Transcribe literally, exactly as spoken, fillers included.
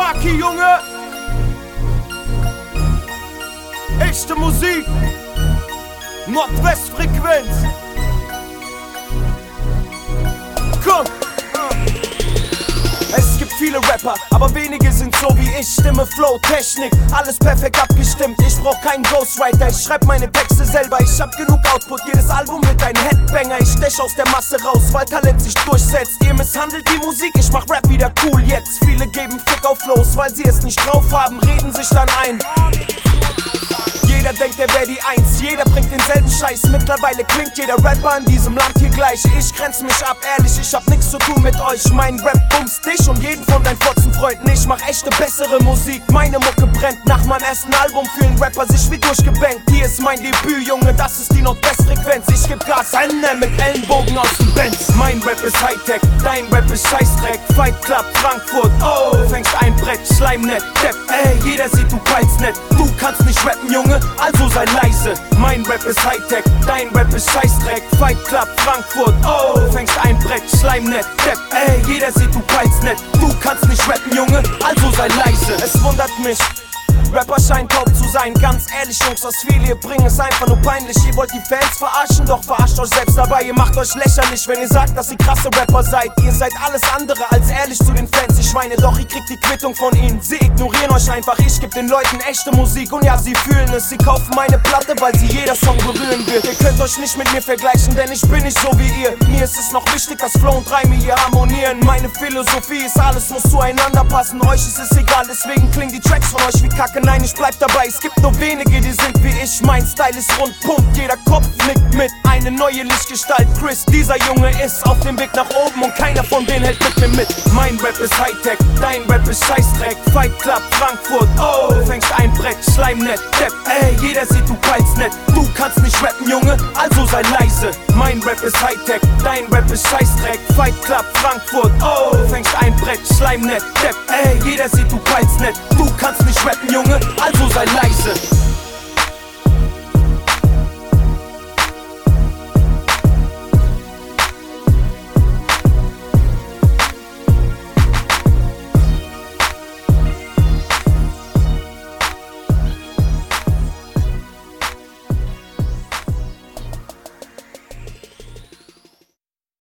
Maki, Junge. Echte Musik. Nordwestfrequenz. Komm. Es gibt viele Rapper, aber wenige sind so wie ich. Stimme, Flow, Technik, alles perfekt abgestimmt. Ich brauch keinen Ghostwriter, ich schreib meine Texte selber. Ich hab genug Output, jedes Album wird ein Headbanger. Ich stech aus der Masse raus, weil Talent sich durchsetzt. Ihr misshandelt die Musik, ich mach Rap wieder cool jetzt. Viele geben Fick auf Flows, weil sie es nicht drauf haben, reden sich dann ein. Jeder denkt, er wär die Eins, jeder bringt denselben Scheiß. Mittlerweile klingt jeder Rapper in diesem Land hier gleich. Ich grenz mich ab, ehrlich, ich hab nix zu tun mit euch. Mein Rap bumst dich und jeden von deinen Fotzenfreunden. Ich mach echte, bessere Musik, meine Mucke brennt. Nach meinem ersten Album fühlen Rapper sich wie durchgebankt. Hier ist mein Debüt, Junge, das ist die Nordwestfrequenz. Ich geb Gas, Ende mit Ellenbogen aus dem Benz. Mein Rap ist Hightech, dein Rap ist Scheißdreck. Fight Club, Frankfurt, oh, du fängst ein Brett, Schleimnet, Depp, ey, jeder sieht, du peilst nicht. Du kannst nicht rappen, Junge, also sei leise. Mein Rap ist Hightech, dein Rap ist Scheißdreck. Fight Club, Frankfurt, oh, du fängst ein Brett, Schleimnet, Depp, ey, jeder sieht, du peilst nicht. Du kannst nicht rappen, Junge, also sei leise. Es wundert mich, Rapper scheint taub zu sein. Ganz ehrlich, Jungs, was viele ihr bringen, ist einfach nur peinlich. Ihr wollt die Fans verarschen, doch verarscht euch selbst dabei. Ihr macht euch lächerlich, wenn ihr sagt, dass ihr krasse Rapper seid. Ihr seid alles andere als ehrlich zu den Fans. Ich Schweine, doch ihr kriegt die Quittung von ihnen. Sie ignorieren euch einfach, ich geb den Leuten echte Musik. Und ja, sie fühlen es, sie kaufen meine Platte, weil sie jeder Song berühren wird. Ihr könnt euch nicht mit mir vergleichen, denn ich bin nicht so wie ihr. Mir ist es noch wichtig, dass Flow und Reime hier harmonieren. Meine Philosophie ist, alles muss zueinander passen. Euch ist es egal, deswegen klingen die Tracks von euch wie Kacke. Nein, ich bleib dabei, es gibt nur wenige, die sind wie ich. Mein Style ist rund, pumpt, jeder Kopf nickt mit. Eine neue Lichtgestalt, Chris, dieser Junge ist auf dem Weg nach oben und keiner von denen hält mit mir mit. Mein Rap ist Hightech, dein Rap ist Scheißdreck. Fight Club, Frankfurt, oh, du fängst ein Brett, Schleimnet, Depp, ey, jeder sieht, du peilst nicht. Du kannst nicht rappen, Junge, also sei leise. Mein Rap ist Hightech, dein Rap ist Scheißdreck. Fight Club, Frankfurt, oh, du fängst ein Brett, Schleimnet, Depp, ey, jeder sieht, du peilst nicht. Du kannst nicht rappen, Junge,